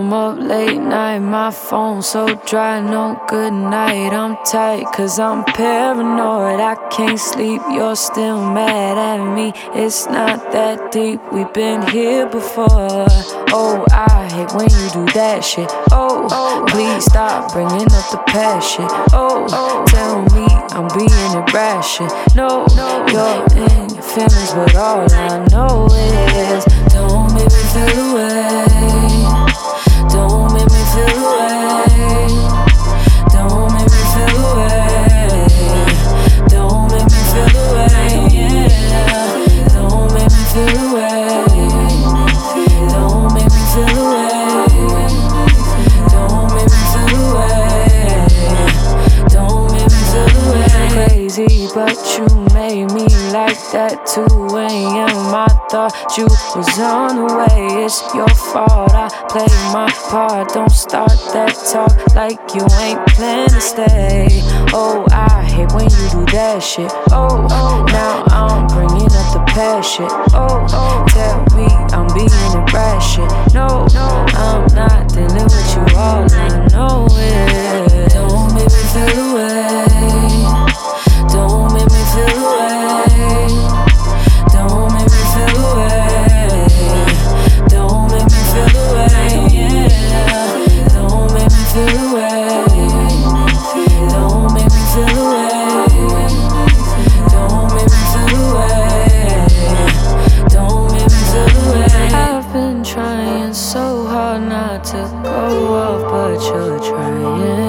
I'm up late night, my phone so dry, no good night. I'm tight cause I'm paranoid, I can't sleep, you're still mad at me. It's not that deep, we've been here before. Oh, I hate when you do that shit. Oh, please stop bringing up the past shit. Oh, tell me I'm being irrational. No, you're in your feelings, but all I know is don't make me feel away. Don't make me feel away. Don't make me feel away. Don't make me feel away. Yeah. Don't make me feel away. Don't make me feel away. Don't make me feel away. Don't make me feel away. Crazy, but you made me like that. 2 a.m. I thought you was on the way. It's your fault, I played my part. Don't start that talk like you ain't planned to stay. Oh, I hate when you do that shit. Oh, now I'm bringing up the past shit. Oh, tell me I'm being irrational. No, I'm not dealing with you. All I know is don't make me feel away. Don't make me feel away. Don't make me feel away. Don't make me feel away. Yeah. Don't make me feel away. Don't make me feel away. Don't make me feel away. Don't make me feel away. I've been trying so hard not to go off, but you're trying.